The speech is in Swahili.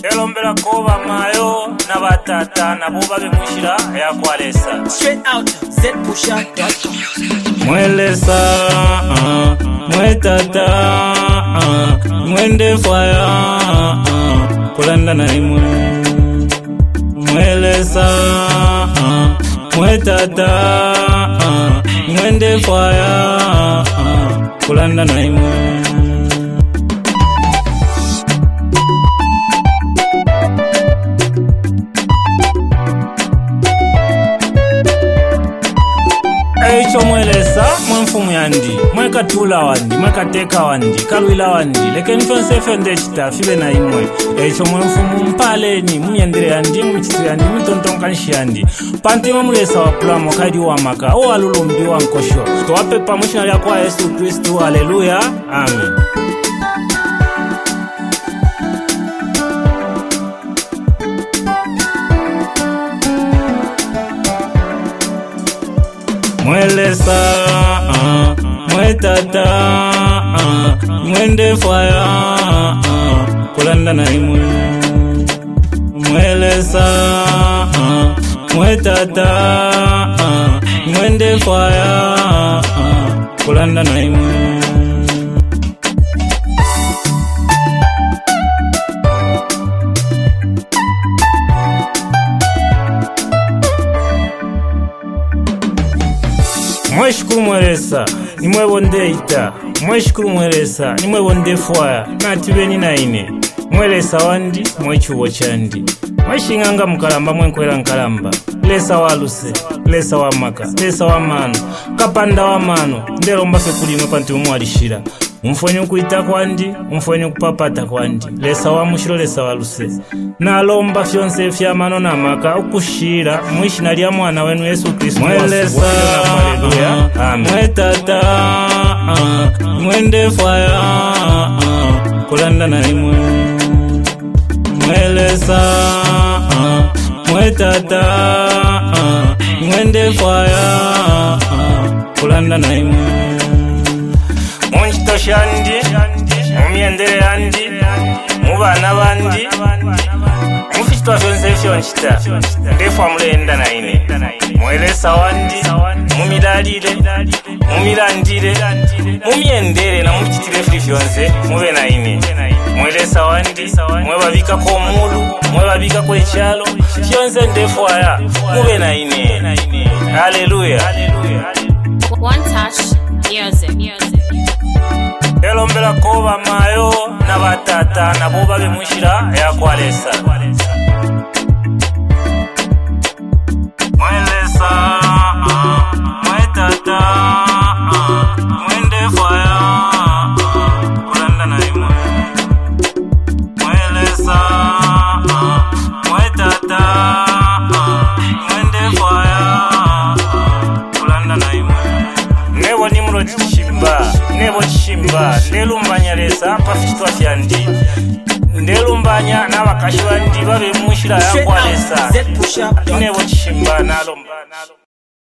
elombera koba mayo na batata nabo babe mushira yakwalesa Straight out zpusha.com. mwelesa mwetata mwende faya kulanda na imwe mwelesa mwetata mwende faya kulanda na imwe Echo mwelesa mfumu yandi mwekatula wandi mwekateka wandi kalwila wandi lekeni fonse fende chita fibe na imwe echo mfumu mpaleni muyendere yandi muchitira yandi mutontonkanshi yandi pantima mulesa wa plamo kadi wa maka o alulumbi wa nkosho towape pamushina ya kwa Yesu Kristu haleluya amen mwelesa mwetata mwende faya kulanda na imwe mwelesa mwetata mwende faya kulanda na imwe mweshukuru mwelesa nimwe bonde ita mweshukuru mwelesa nimwe bonde fwaya natibeni na ine mwelesa wandi mwechubo chandi mweshinganga mukalamba mwenkwera nkalamba lesa waluse lesa wa maka lesa wa mano kapanda wa mano ndelomba fe kulimwe panti umwalishira umfwenye kuita kwandi umfwenye kupapata kwandi lesa wa mushiro lesa waluse nalomba fyonse fya mano na maka ukushira mwishina lya mwana wenu Yesu Kristu mwelesa mwetata mwende faya kulanda na imwe mwelesa mwetata mwende faya kulanda na imwe munchito shandi mumyendere yandi mubana bandi mufitwa fyonse fyonchita ndefwa mulenda na ine mwelesa wandi mumilalile mumilandile mumyendere na muchitire fyonse mube na ine mwelesa wandi mwebabika ko mulu mwebabika ko echalo fyonse ndefwaya mube na ine haleluya One touch music. elombera koba mayo na batata nabo babe mushira yakwalesa mwelesa mwetata mwende faya kulanda na imwe mwelesa mwetata mwende faya kulanda na imwe nebo nimro chishimba ndelumbanya lesa pafitwa fyandi ndelumbanya n'abakashi bandi babe mushira yakwalesa nebo chishimba nalomba